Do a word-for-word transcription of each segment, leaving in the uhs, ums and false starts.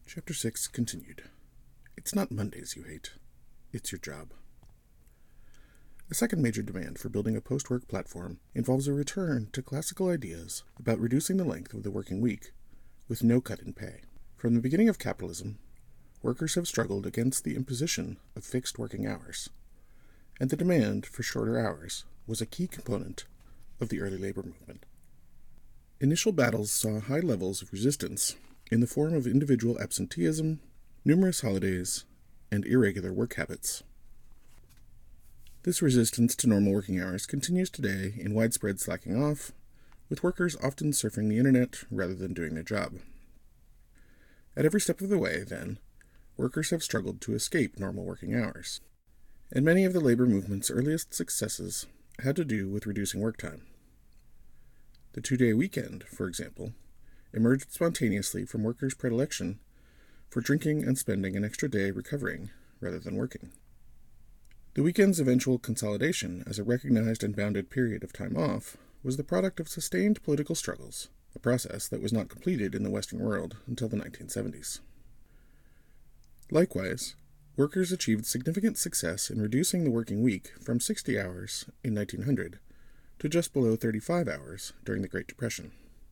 Chapter six continued. It's not Mondays you hate. It's your job. A second major demand for building a post-work platform involves a return to classical ideas about reducing the length of the working week with no cut in pay. From the beginning of capitalism, workers have struggled against the imposition of fixed working hours, and the demand for shorter hours was a key component of the early labor movement. Initial battles saw high levels of resistance in the form of individual absenteeism, numerous holidays, and irregular work habits. This resistance to normal working hours continues today in widespread slacking off, with workers often surfing the internet rather than doing their job. At every step of the way, then, workers have struggled to escape normal working hours, and many of the labor movement's earliest successes had to do with reducing work time. The two-day weekend, for example, emerged spontaneously from workers' predilection for drinking and spending an extra day recovering rather than working. The weekend's eventual consolidation as a recognized and bounded period of time off was the product of sustained political struggles, a process that was not completed in the Western world until the nineteen seventies. Likewise, workers achieved significant success in reducing the working week from sixty hours in nineteen hundred to just below thirty-five hours during the Great Depression.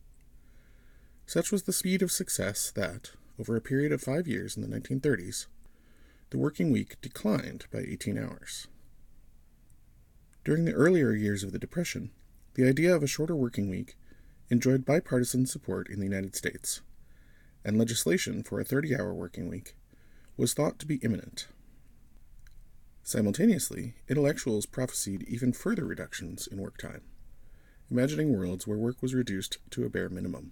Such was the speed of success that, over a period of five years in the nineteen thirties, the working week declined by eighteen hours. During the earlier years of the Depression, the idea of a shorter working week enjoyed bipartisan support in the United States, and legislation for a thirty-hour working week was thought to be imminent. Simultaneously, intellectuals prophesied even further reductions in work time, imagining worlds where work was reduced to a bare minimum.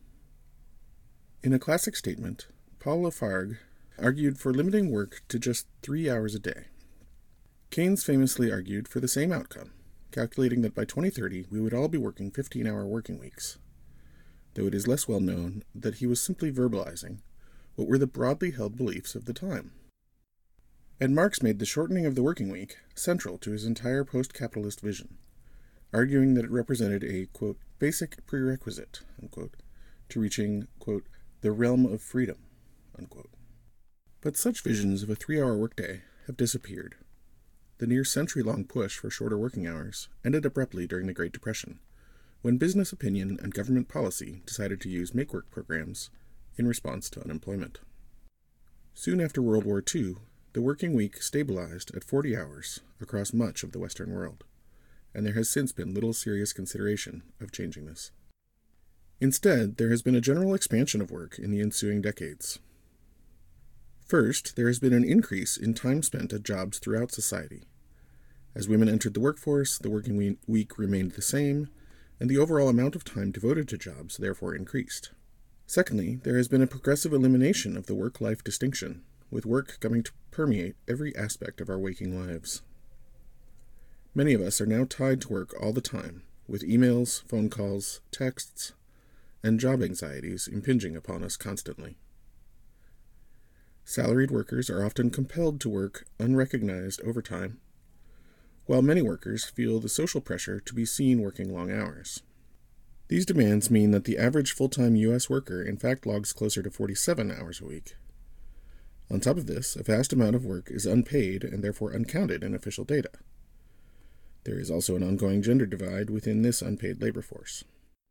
In a classic statement, Paul Lafargue argued for limiting work to just three hours a day. Keynes famously argued for the same outcome, calculating that by twenty thirty we would all be working fifteen-hour working weeks, though it is less well known that he was simply verbalizing what were the broadly held beliefs of the time. And Marx made the shortening of the working week central to his entire post-capitalist vision, arguing that it represented a, quote, basic prerequisite, unquote, to reaching, quote, the realm of freedom, unquote. But such visions of a three-hour workday have disappeared. The near century-long push for shorter working hours ended abruptly during the Great Depression, when business opinion and government policy decided to use make-work programs in response to unemployment. Soon after World War Two, the working week stabilized at forty hours across much of the Western world, and there has since been little serious consideration of changing this. Instead, there has been a general expansion of work in the ensuing decades. First, there has been an increase in time spent at jobs throughout society. As women entered the workforce, the working week remained the same, and the overall amount of time devoted to jobs therefore increased. Secondly, there has been a progressive elimination of the work-life distinction, with work coming to permeate every aspect of our waking lives. Many of us are now tied to work all the time, with emails, phone calls, texts, and job anxieties impinging upon us constantly. Salaried workers are often compelled to work unrecognized overtime, while many workers feel the social pressure to be seen working long hours. These demands mean that the average full-time U S worker in fact logs closer to forty-seven hours a week. On top of this, a vast amount of work is unpaid and therefore uncounted in official data. There is also an ongoing gender divide within this unpaid labor force.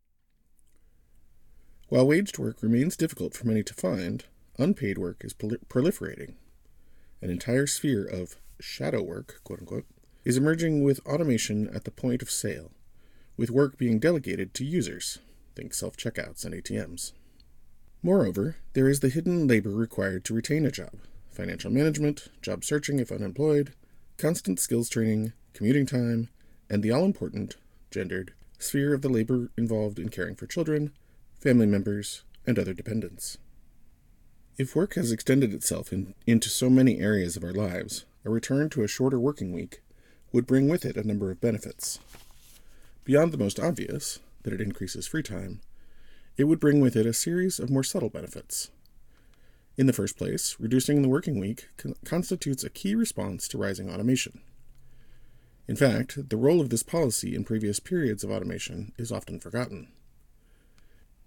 While waged work remains difficult for many to find, unpaid work is prol- proliferating. An entire sphere of shadow work, quote-unquote, is emerging with automation at the point of sale, with work being delegated to users, think self-checkouts and A T Ms. Moreover, there is the hidden labor required to retain a job, financial management, job searching if unemployed, constant skills training, commuting time, and the all-important, gendered, sphere of the labor involved in caring for children, family members, and other dependents. If work has extended itself in, into so many areas of our lives, a return to a shorter working week would bring with it a number of benefits. Beyond the most obvious, that it increases free time, it would bring with it a series of more subtle benefits. In the first place, reducing the working week con- constitutes a key response to rising automation. In fact, the role of this policy in previous periods of automation is often forgotten.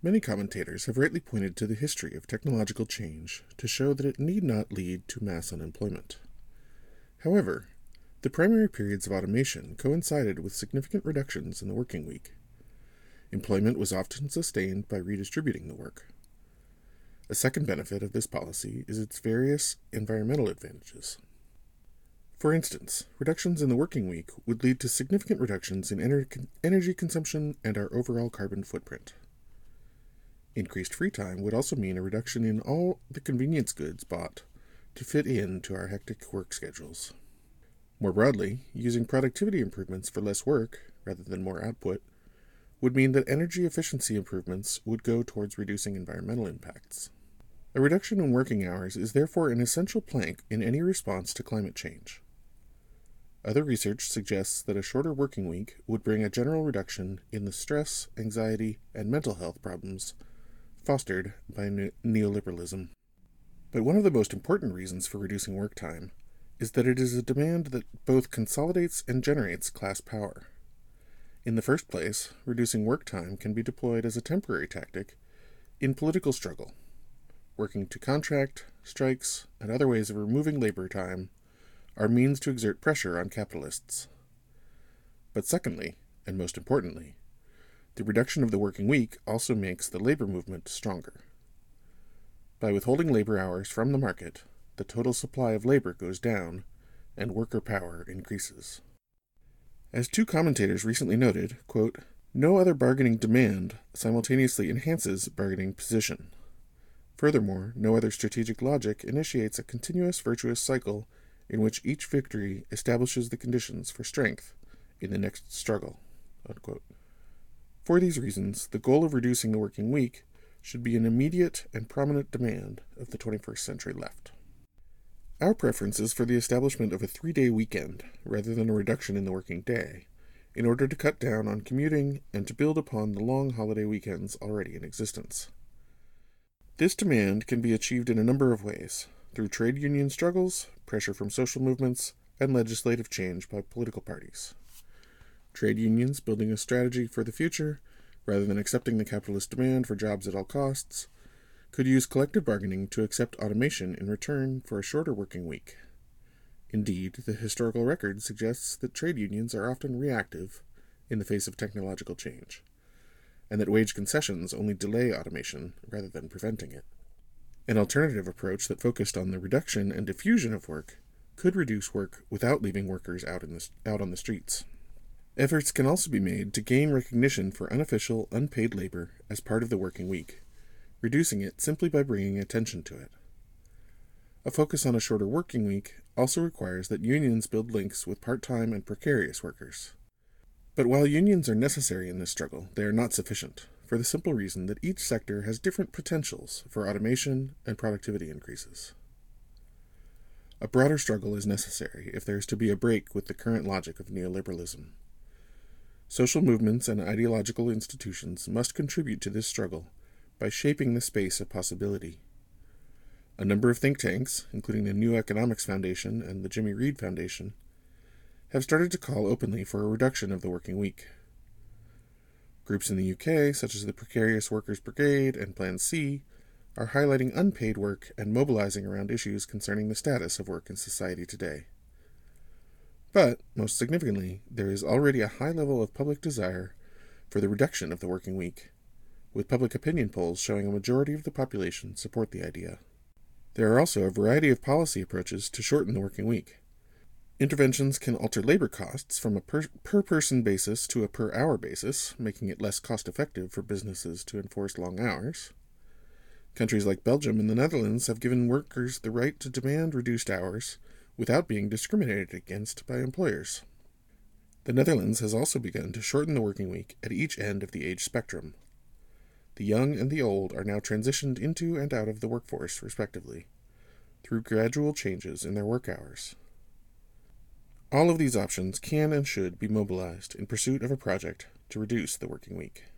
Many commentators have rightly pointed to the history of technological change to show that it need not lead to mass unemployment. However, the primary periods of automation coincided with significant reductions in the working week. Employment was often sustained by redistributing the work. A second benefit of this policy is its various environmental advantages. For instance, reductions in the working week would lead to significant reductions in ener- energy consumption and our overall carbon footprint. Increased free time would also mean a reduction in all the convenience goods bought to fit into our hectic work schedules. More broadly, using productivity improvements for less work, rather than more output, would mean that energy efficiency improvements would go towards reducing environmental impacts. A reduction in working hours is therefore an essential plank in any response to climate change. Other research suggests that a shorter working week would bring a general reduction in the stress, anxiety, and mental health problems fostered by ne- neoliberalism. But one of the most important reasons for reducing work time is that it is a demand that both consolidates and generates class power. In the first place, reducing work time can be deployed as a temporary tactic in political struggle, working to contract, strikes, and other ways of removing labor time are means to exert pressure on capitalists. But secondly, and most importantly, the reduction of the working week also makes the labor movement stronger. By withholding labor hours from the market, the total supply of labor goes down, and worker power increases. As two commentators recently noted, quote, "No other bargaining demand simultaneously enhances bargaining position. Furthermore, no other strategic logic initiates a continuous virtuous cycle in which each victory establishes the conditions for strength in the next struggle." Unquote. For these reasons, the goal of reducing the working week should be an immediate and prominent demand of the twenty-first century left. Our preference is for the establishment of a three-day weekend rather than a reduction in the working day, in order to cut down on commuting and to build upon the long holiday weekends already in existence. This demand can be achieved in a number of ways, through trade union struggles, pressure from social movements, and legislative change by political parties. Trade unions building a strategy for the future, rather than accepting the capitalist demand for jobs at all costs, could use collective bargaining to accept automation in return for a shorter working week. Indeed, the historical record suggests that trade unions are often reactive in the face of technological change, and that wage concessions only delay automation rather than preventing it. An alternative approach that focused on the reduction and diffusion of work could reduce work without leaving workers out, in the, out on the streets. Efforts can also be made to gain recognition for unofficial, unpaid labor as part of the working week, reducing it simply by bringing attention to it. A focus on a shorter working week also requires that unions build links with part-time and precarious workers. But while unions are necessary in this struggle, they are not sufficient, for the simple reason that each sector has different potentials for automation and productivity increases. A broader struggle is necessary if there is to be a break with the current logic of neoliberalism. Social movements and ideological institutions must contribute to this struggle by shaping the space of possibility. A number of think tanks, including the New Economics Foundation and the Jimmy Reed Foundation, have started to call openly for a reduction of the working week. Groups in the U K, such as the Precarious Workers Brigade and Plan C, are highlighting unpaid work and mobilizing around issues concerning the status of work in society today. But, most significantly, there is already a high level of public desire for the reduction of the working week, with public opinion polls showing a majority of the population support the idea. There are also a variety of policy approaches to shorten the working week. Interventions can alter labor costs from a per, per person basis to a per hour basis, making it less cost-effective for businesses to enforce long hours. Countries like Belgium and the Netherlands have given workers the right to demand reduced hours without being discriminated against by employers. The Netherlands has also begun to shorten the working week at each end of the age spectrum. The young and the old are now transitioned into and out of the workforce, respectively, through gradual changes in their work hours. All of these options can and should be mobilized in pursuit of a project to reduce the working week.